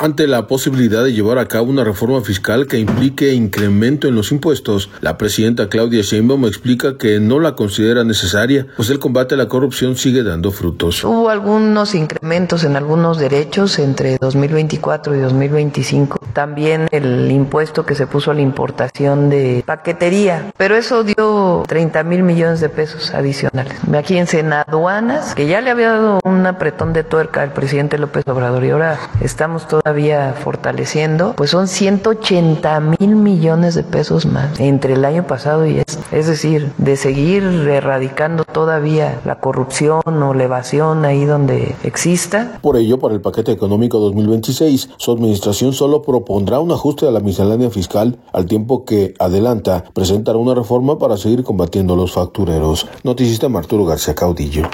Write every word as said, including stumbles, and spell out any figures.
Ante la posibilidad de llevar a cabo una reforma fiscal que implique incremento en los impuestos, la presidenta Claudia Sheinbaum explica que no la considera necesaria, pues el combate a la corrupción sigue dando frutos. Hubo algunos incrementos en algunos derechos entre dos mil veinticuatro y dos mil veinticinco. También el impuesto que se puso a la importación de paquetería, pero eso dio treinta mil millones de pesos adicionales. Imagínense, en aduanas, que ya le había dado un apretón de tuerca al presidente López Obrador y ahora estamos todavía fortaleciendo, pues son ciento ochenta mil millones de pesos más entre el año pasado y este. Es decir, de seguir erradicando todavía la corrupción o la evasión ahí donde exista. Por ello, para el paquete económico dos mil veintiséis, su administración solo propondrá un ajuste a la miscelánea fiscal, al tiempo que, adelanta, presentará una reforma para seguir combatiendo a los factureros. Noticista Arturo García Caudillo.